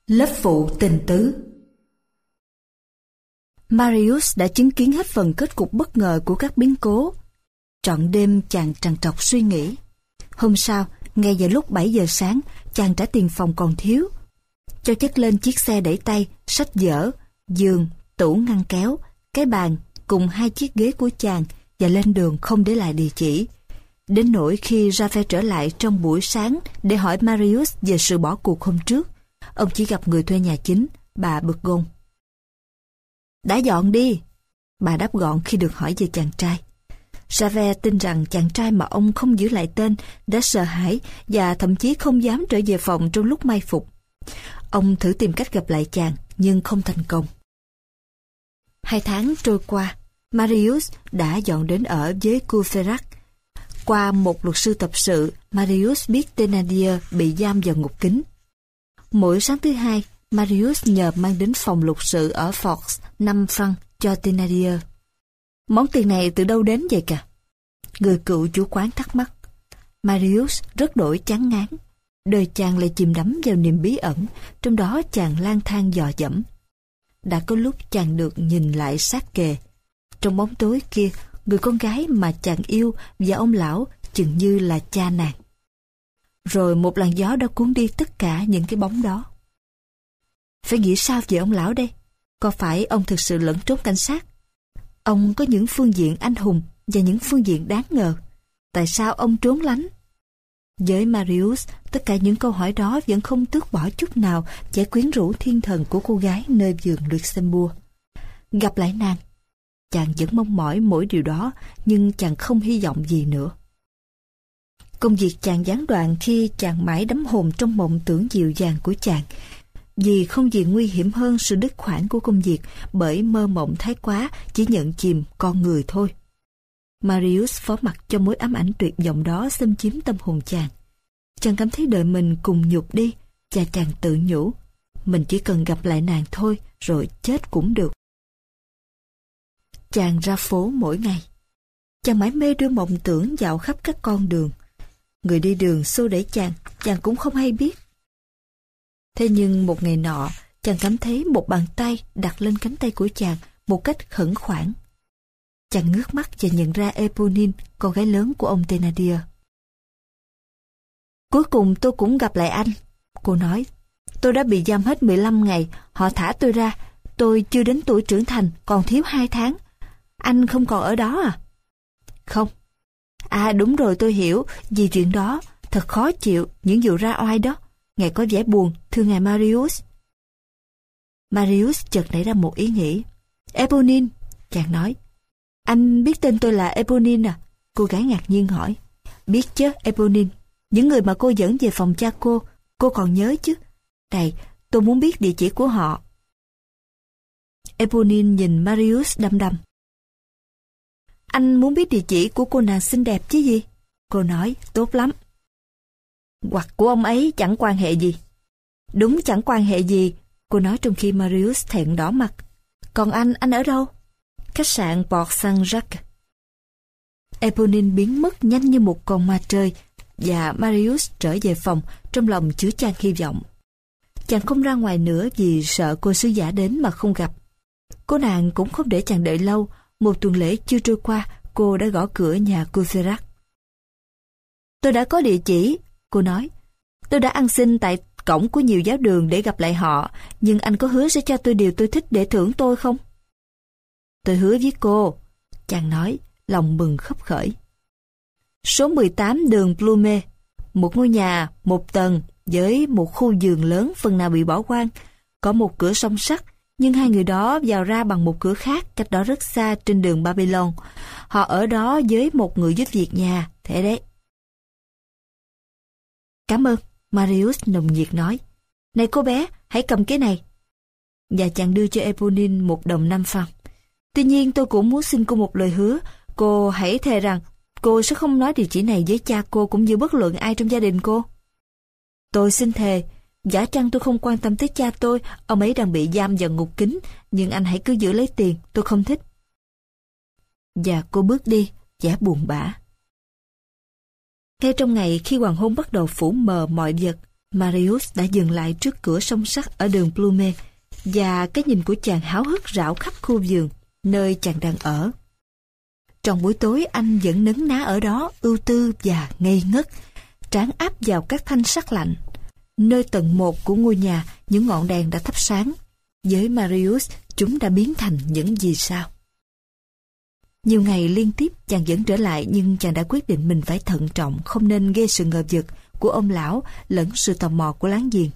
Lớp phụ tình tứ. Marius đã chứng kiến hết phần kết cục bất ngờ của các biến cố. Trọn đêm chàng trằn trọc suy nghĩ. Hôm sau, ngay vào lúc 7 giờ sáng, chàng trả tiền phòng còn thiếu. Cho chất lên chiếc xe đẩy tay, sách vở, giường, tủ ngăn kéo, cái bàn cùng 2 chiếc ghế của chàng và lên đường không để lại địa chỉ. Đến nỗi khi Raphael trở lại trong buổi sáng để hỏi Marius về sự bỏ cuộc hôm trước, ông chỉ gặp người thuê nhà chính, bà Burgon. Đã dọn đi, bà đáp gọn khi được hỏi về chàng trai. Raphael tin rằng chàng trai mà ông không giữ lại tên đã sợ hãi và thậm chí không dám trở về phòng trong lúc mai phục. Ông thử tìm cách gặp lại chàng nhưng không thành công. 2 tháng trôi qua, Marius đã dọn đến ở với Courfeyrac. Qua một luật sư tập sự, Marius biết Thénardier bị giam vào ngục kín. Mỗi sáng thứ Hai, Marius nhờ mang đến phòng luật sự ở Forks 5 francs cho Thénardier. Món tiền này từ đâu đến vậy cả? Người cựu chủ quán thắc mắc. Marius rất đổi chán ngán. Đời chàng lại chìm đắm vào niềm bí ẩn, trong đó chàng lang thang dò dẫm. Đã có lúc chàng được nhìn lại sát kề. Trong bóng tối kia, người con gái mà chàng yêu và ông lão chừng như là cha nàng. Rồi một làn gió đã cuốn đi tất cả những cái bóng đó. Phải nghĩ sao về ông lão đây? Có phải ông thực sự lẫn trốn cảnh sát? Ông có những phương diện anh hùng và những phương diện đáng ngờ. Tại sao ông trốn lánh? Với Marius, tất cả những câu hỏi đó vẫn không tước bỏ chút nào vẻ quyến rũ thiên thần của cô gái nơi vườn Luxembourg. Gặp lại nàng, chàng vẫn mong mỏi mỗi điều đó, nhưng chàng không hy vọng gì nữa. Công việc chàng gián đoạn khi chàng mãi đắm hồn trong mộng tưởng dịu dàng của chàng, vì không gì nguy hiểm hơn sự đứt khoản của công việc bởi mơ mộng thái quá chỉ nhận chìm con người thôi. Marius phó mặc cho mối ám ảnh tuyệt vọng đó xâm chiếm tâm hồn chàng. Chàng cảm thấy đời mình cùng nhục đi, và chàng tự nhủ, mình chỉ cần gặp lại nàng thôi, rồi chết cũng được. Chàng ra phố mỗi ngày. Chàng mãi mê đưa mộng tưởng dạo khắp các con đường. Người đi đường xô đẩy chàng cũng không hay biết. Thế nhưng một ngày nọ, chàng cảm thấy một bàn tay đặt lên cánh tay của chàng một cách khẩn khoản. Chàng ngước mắt và nhận ra Éponine, con gái lớn của ông Thénardier. Cuối cùng tôi cũng gặp lại anh, cô nói. Tôi đã bị giam hết 15 ngày, họ thả tôi ra. Tôi chưa đến tuổi trưởng thành, còn thiếu 2 tháng. Anh không còn ở đó à? Không. À đúng rồi, tôi hiểu, vì chuyện đó, thật khó chịu, những vụ ra oai đó. Ngài có vẻ buồn, thưa ngài Marius. Marius chợt nảy ra một ý nghĩ. Éponine, chàng nói. Anh biết tên tôi là Éponine à? Cô gái ngạc nhiên hỏi. Biết chứ, Éponine. Những người mà cô dẫn về phòng cha cô còn nhớ chứ? Này, tôi muốn biết địa chỉ của họ. Éponine nhìn Marius đăm đăm. Anh muốn biết địa chỉ của cô nàng xinh đẹp chứ gì? Cô nói, tốt lắm. Hoặc của ông ấy chẳng quan hệ gì. Đúng, chẳng quan hệ gì, cô nói trong khi Marius thẹn đỏ mặt. Còn anh ở đâu? Khách sạn Port Saint-Jacques. Éponine biến mất nhanh như một con ma trời, và Marius trở về phòng trong lòng chứa chan hy vọng. Chàng không ra ngoài nữa vì sợ cô sứ giả đến mà không gặp. Cô nàng cũng không để chàng đợi lâu. Một tuần lễ chưa trôi qua, cô đã gõ cửa nhà Courfeyrac. Tôi đã có địa chỉ, cô nói. Tôi đã ăn xin tại cổng của nhiều giáo đường để gặp lại họ, nhưng anh có hứa sẽ cho tôi điều tôi thích để thưởng tôi không? Tôi hứa với cô, chàng nói, lòng mừng khấp khởi. Số 18 đường Plumet, một ngôi nhà, 1 tầng, với một khu vườn lớn phần nào bị bỏ hoang, có một cửa song sắt, nhưng 2 người đó vào ra bằng một cửa khác cách đó rất xa trên đường Babylon. Họ ở đó với một người giúp việc nhà, thế đấy. Cảm ơn, Marius nồng nhiệt nói. Này cô bé, hãy cầm cái này. Và chàng đưa cho Éponine 1 đồng 5 francs. Tuy nhiên tôi cũng muốn xin cô một lời hứa. Cô hãy thề rằng cô sẽ không nói địa chỉ này với cha cô cũng như bất luận ai trong gia đình cô. Tôi xin thề. Giả chăng tôi không quan tâm tới cha tôi, ông ấy đang bị giam vào ngục kín, nhưng anh hãy cứ giữ lấy tiền, tôi không thích. Và cô bước đi, vẻ buồn bã. Ngay trong ngày khi hoàng hôn bắt đầu phủ mờ mọi vật, Marius đã dừng lại trước cửa song sắt ở đường Plumet, và cái nhìn của chàng háo hức rảo khắp khu vườn nơi chàng đang ở. Trong buổi tối anh vẫn nấn ná ở đó, ưu tư và ngây ngất, trán áp vào các thanh sắt lạnh. Nơi tầng 1 của ngôi nhà, những ngọn đèn đã thắp sáng. Với Marius, chúng đã biến thành những vì sao. Nhiều ngày liên tiếp chàng vẫn trở lại, nhưng chàng đã quyết định mình phải thận trọng, không nên gây sự ngờ vực của ông lão lẫn sự tò mò của láng giềng.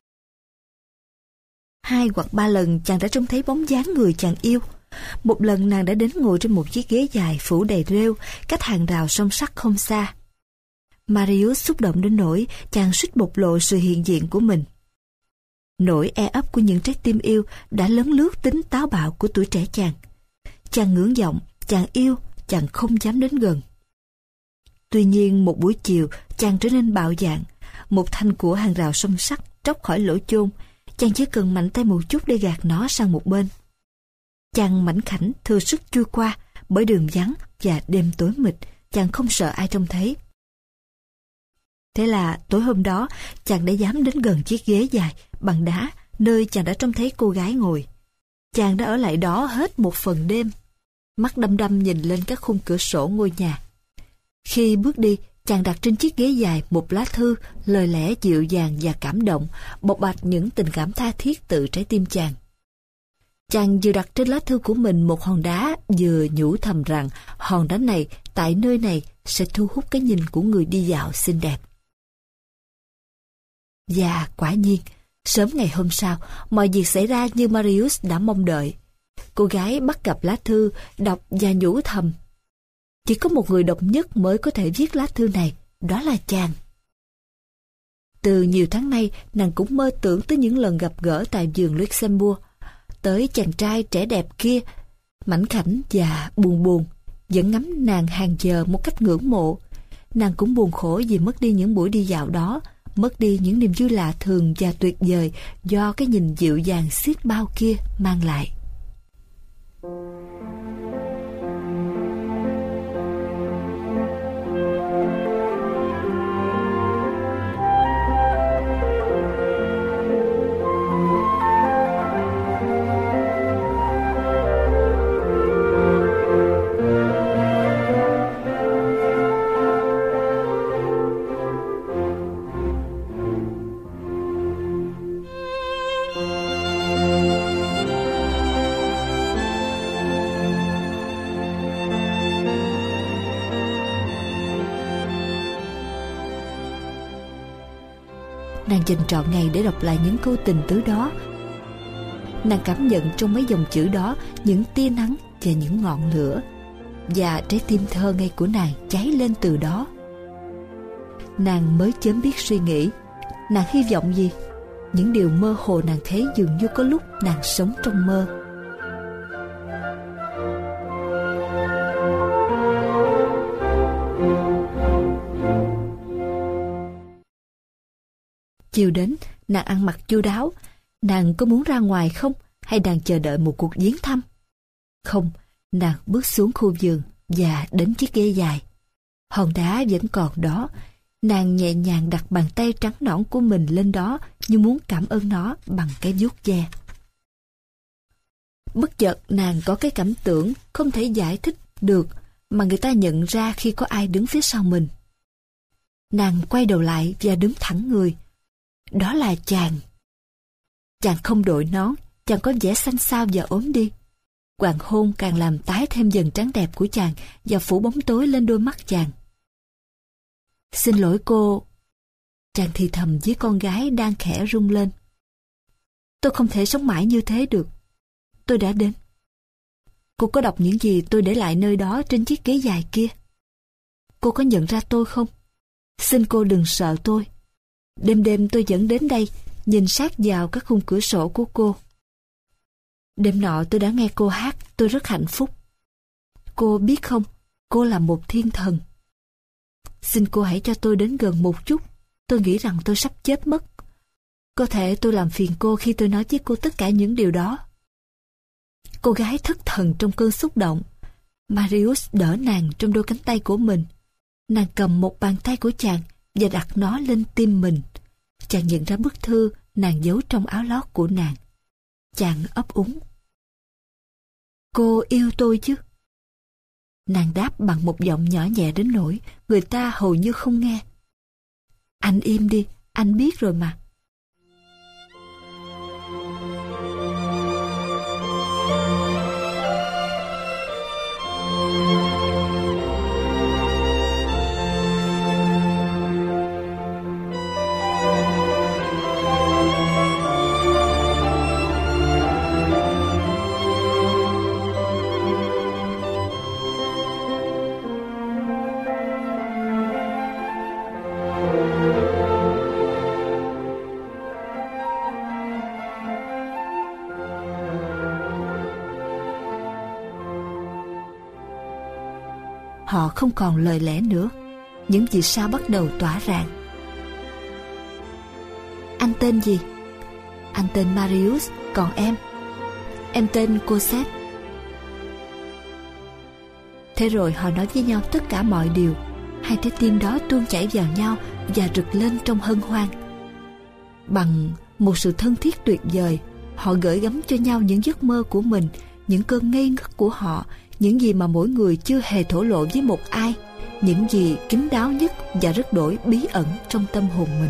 2 hoặc 3 lần chàng đã trông thấy bóng dáng người chàng yêu. Một lần nàng đã đến ngồi trên một chiếc ghế dài phủ đầy rêu, cách hàng rào song sắt không xa. Marius xúc động đến nỗi chàng suýt bộc lộ sự hiện diện của mình. Nỗi e ấp của những trái tim yêu đã lấn lướt tính táo bạo của tuổi trẻ chàng. Chàng ngưỡng vọng, chàng yêu, chàng không dám đến gần. Tuy nhiên một buổi chiều chàng trở nên bạo dạn. Một thanh của hàng rào song sắt tróc khỏi lỗ chôn, chàng chỉ cần mạnh tay một chút để gạt nó sang một bên. Chàng mảnh khảnh thừa sức chui qua bởi đường vắng và đêm tối mịt, chàng không sợ ai trông thấy. Thế là tối hôm đó chàng đã dám đến gần chiếc ghế dài bằng đá nơi chàng đã trông thấy cô gái ngồi. Chàng đã ở lại đó hết một phần đêm, mắt đăm đăm nhìn lên các khung cửa sổ ngôi nhà. Khi bước đi, chàng đặt trên chiếc ghế dài một lá thư, lời lẽ dịu dàng và cảm động, bộc bạch những tình cảm tha thiết từ trái tim chàng. Chàng vừa đặt trên lá thư của mình một hòn đá, vừa nhủ thầm rằng hòn đá này tại nơi này sẽ thu hút cái nhìn của người đi dạo xinh đẹp. Và quả nhiên, sớm ngày hôm sau, mọi việc xảy ra như Marius đã mong đợi. Cô gái bắt gặp lá thư, đọc và nhủ thầm. Chỉ có một người độc nhất mới có thể viết lá thư này, đó là chàng. Từ nhiều tháng nay, nàng cũng mơ tưởng tới những lần gặp gỡ tại vườn Luxembourg, tới chàng trai trẻ đẹp kia, mảnh khảnh và buồn buồn, vẫn ngắm nàng hàng giờ một cách ngưỡng mộ. Nàng cũng buồn khổ vì mất đi những buổi đi dạo đó, mất đi những niềm vui lạ thường và tuyệt vời do cái nhìn dịu dàng xiết bao kia mang lại. Nàng dành trọn ngày để đọc lại những câu tình tứ đó. Nàng cảm nhận trong mấy dòng chữ đó những tia nắng và những ngọn lửa, và trái tim thơ ngây của nàng cháy lên từ đó. Nàng mới chớm biết suy nghĩ. Nàng hy vọng gì? Những điều mơ hồ nàng thấy dường như có lúc nàng sống trong mơ. Chiều đến, nàng ăn mặc chu đáo. Nàng có muốn ra ngoài không? Hay đang chờ đợi một cuộc viếng thăm? Không, nàng bước xuống khu vườn và đến chiếc ghế dài. Hòn đá vẫn còn đó. Nàng nhẹ nhàng đặt bàn tay trắng nõn của mình lên đó như muốn cảm ơn nó bằng cái vuốt ve. Bất chợt nàng có cái cảm tưởng không thể giải thích được mà người ta nhận ra khi có ai đứng phía sau mình. Nàng quay đầu lại và đứng thẳng người. Đó là chàng. Chàng không đội nón, chàng có vẻ xanh xao và ốm đi. Hoàng hôn càng làm tái thêm dần trắng đẹp của chàng và phủ bóng tối lên đôi mắt chàng. Xin lỗi cô. Chàng thì thầm với con gái đang khẽ rung lên. Tôi không thể sống mãi như thế được. Tôi đã đến. Cô có đọc những gì tôi để lại nơi đó trên chiếc ghế dài kia? Cô có nhận ra tôi không? Xin cô đừng sợ tôi. Đêm đêm tôi vẫn đến đây, nhìn sát vào các khung cửa sổ của cô. Đêm nọ tôi đã nghe cô hát, tôi rất hạnh phúc. Cô biết không, cô là một thiên thần. Xin cô hãy cho tôi đến gần một chút. Tôi nghĩ rằng tôi sắp chết mất. Có thể tôi làm phiền cô khi tôi nói với cô tất cả những điều đó. Cô gái thất thần trong cơn xúc động. Marius đỡ nàng trong đôi cánh tay của mình. Nàng cầm một bàn tay của chàng và đặt nó lên tim mình. chàng nhận ra bức thư nàng giấu trong áo lót của nàng. Chàng ấp úng. Cô yêu tôi chứ? Nàng đáp bằng một giọng nhỏ nhẹ đến nỗi người ta hầu như không nghe. Anh im đi, anh biết rồi mà. Họ không còn lời lẽ nữa. Những vì sao bắt đầu tỏa rạng. Anh tên gì? Anh tên Marius, còn em? Em tên Cosette. Thế rồi họ nói với nhau tất cả mọi điều. Hai trái tim đó tuôn chảy vào nhau và rực lên trong hân hoan. Bằng một sự thân thiết tuyệt vời, họ gửi gắm cho nhau những giấc mơ của mình, những cơn ngây ngất của họ, những gì mà mỗi người chưa hề thổ lộ với một ai, những gì kín đáo nhất và rất đổi bí ẩn trong tâm hồn mình.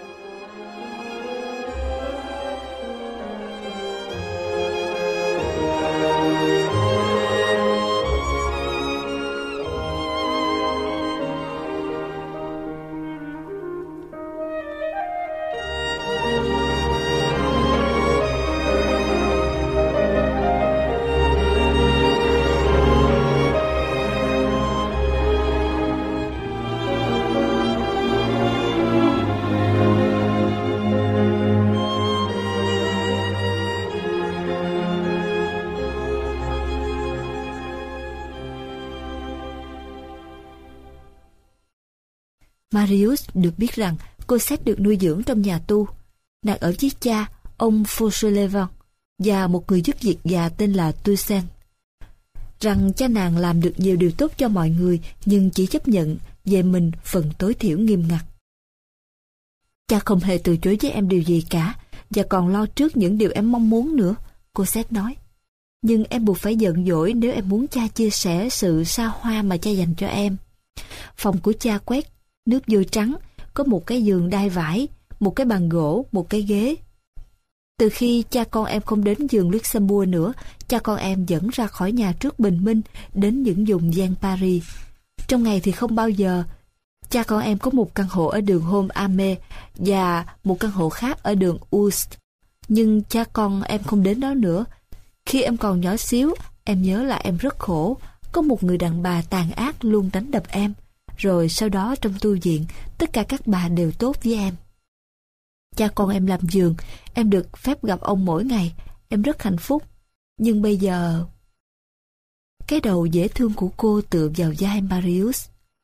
Marius được biết rằng Cosette được nuôi dưỡng trong nhà tu. Nàng ở với cha, ông Fauchelevent, và một người giúp việc già tên là Toussaint. Rằng cha nàng làm được nhiều điều tốt cho mọi người, nhưng chỉ chấp nhận về mình phần tối thiểu nghiêm ngặt. Cha không hề từ chối với em điều gì cả, và còn lo trước những điều em mong muốn nữa, Cosette nói. Nhưng em buộc phải giận dỗi nếu em muốn cha chia sẻ sự xa hoa mà cha dành cho em. Phòng của cha quét nước vôi trắng, có một cái giường đai vải, một cái bàn gỗ, một cái ghế. Từ khi cha con em không đến giường Luxembourg nữa, cha con em dẫn ra khỏi nhà trước bình minh đến những vùng ven Paris. Trong ngày thì không bao giờ. Cha con em có một căn hộ ở đường Homme Armé và một căn hộ khác ở đường Oust. Nhưng cha con em không đến đó nữa. Khi em còn nhỏ xíu, em nhớ là em rất khổ. Có một người đàn bà tàn ác luôn đánh đập em. Rồi sau đó trong tu viện, tất cả các bà đều tốt với em. Cha con em làm vườn, em được phép gặp ông mỗi ngày, em rất hạnh phúc. Nhưng bây giờ... Cái đầu dễ thương của cô tựa vào vai Marius.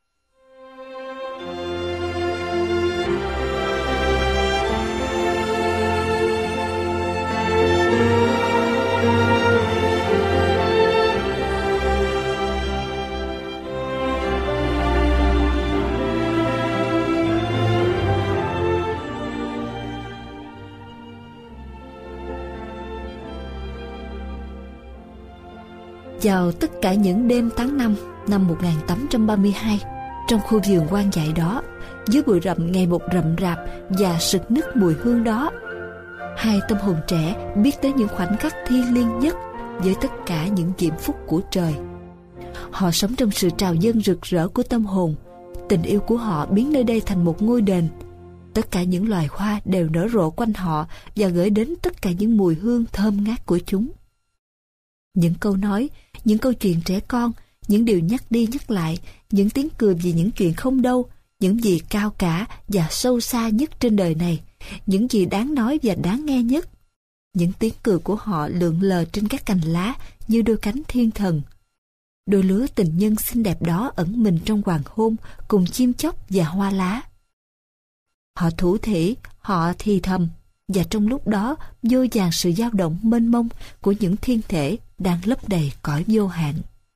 Vào tất cả những đêm tháng 5 năm 1832, trong khu vườn hoang dại đó, dưới bụi rậm ngày một rậm rạp và sực nức mùi hương đó, hai tâm hồn trẻ biết tới những khoảnh khắc thiêng liêng nhất với tất cả những diễm phúc của trời. Họ sống trong sự trào dâng rực rỡ của tâm hồn. Tình yêu của họ biến nơi đây thành một ngôi đền. Tất cả những loài hoa đều nở rộ quanh họ và gửi đến tất cả những mùi hương thơm ngát của chúng. Những câu nói, những câu chuyện trẻ con, những điều nhắc đi nhắc lại, những tiếng cười vì những chuyện không đâu, những gì cao cả và sâu xa nhất trên đời này, những gì đáng nói và đáng nghe nhất. Những tiếng cười của họ lượn lờ trên các cành lá như đôi cánh thiên thần. Đôi lứa tình nhân xinh đẹp đó ẩn mình trong hoàng hôn cùng chim chóc và hoa lá. Họ thủ thỉ, họ thì thầm, và trong lúc đó vô vàn sự dao động mênh mông của những thiên thể đang lấp đầy cõi vô hạn.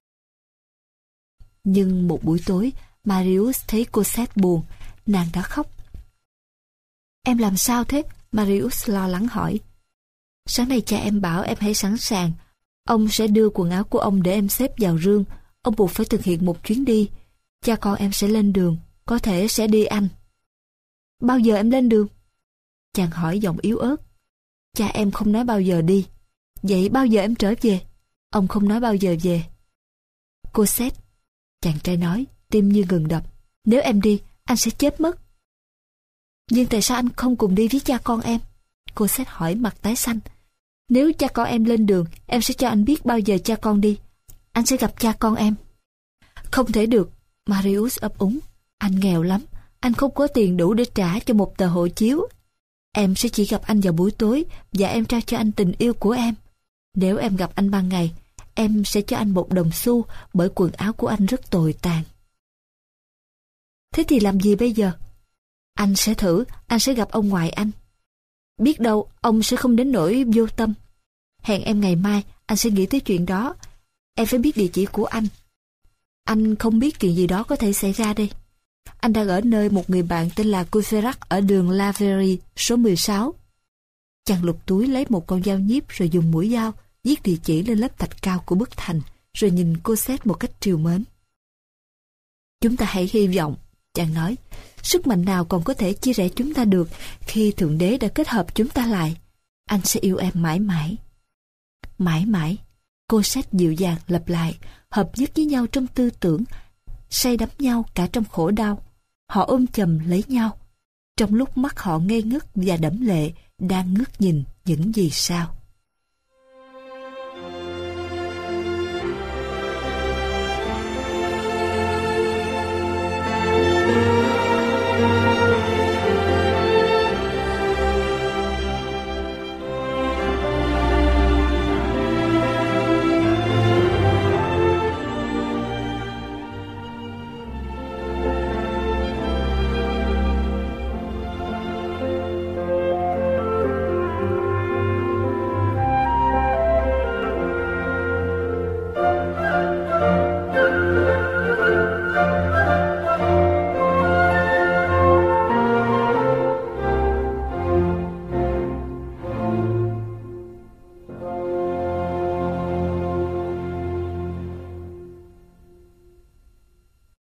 Nhưng một buổi tối, Marius thấy Cosette buồn, nàng đã khóc. Em làm sao thế? Marius lo lắng hỏi. Sáng nay cha em bảo em hãy sẵn sàng. Ông sẽ đưa quần áo của ông để em xếp vào rương. Ông buộc phải thực hiện một chuyến đi. Cha con em sẽ lên đường, có thể sẽ đi Anh. Bao giờ em lên đường? Chàng hỏi giọng yếu ớt. Cha em không nói bao giờ đi. Vậy bao giờ em trở về? Ông không nói bao giờ về. Cosette, chàng trai nói, tim như ngừng đập. Nếu em đi, anh sẽ chết mất. Nhưng tại sao anh không cùng đi với cha con em? Cosette hỏi mặt tái xanh. Nếu cha con em lên đường, em sẽ cho anh biết bao giờ cha con đi. Anh sẽ gặp cha con em. Không thể được, Marius ấp úng. Anh nghèo lắm, anh không có tiền đủ để trả cho một tờ hộ chiếu. Em sẽ chỉ gặp anh vào buổi tối và em trao cho anh tình yêu của em. Nếu em gặp anh ban ngày, em sẽ cho anh 1 đồng xu bởi quần áo của anh rất tồi tàn. Thế thì làm gì bây giờ? Anh sẽ thử, anh sẽ gặp ông ngoại anh. Biết đâu ông sẽ không đến nỗi vô tâm. Hẹn em ngày mai, anh sẽ nghĩ tới chuyện đó. Em phải biết địa chỉ của anh. Anh không biết chuyện gì đó có thể xảy ra đây. Anh đang ở nơi một người bạn tên là Courfeyrac ở đường La Verrerie số 16. Chàng lục túi lấy một con dao nhíp rồi dùng mũi dao viết địa chỉ lên lớp thạch cao của bức thành, rồi nhìn Cosette một cách trìu mến. Chúng ta hãy hy vọng, chàng nói, sức mạnh nào còn có thể chia rẽ chúng ta được khi Thượng Đế đã kết hợp chúng ta lại. Anh sẽ yêu em mãi mãi. Mãi mãi, Cosette dịu dàng lặp lại, hợp nhất với nhau trong tư tưởng, say đắm nhau cả trong khổ đau. Họ ôm chầm lấy nhau, trong lúc mắt họ ngây ngất và đẫm lệ đang ngước nhìn những vì sao.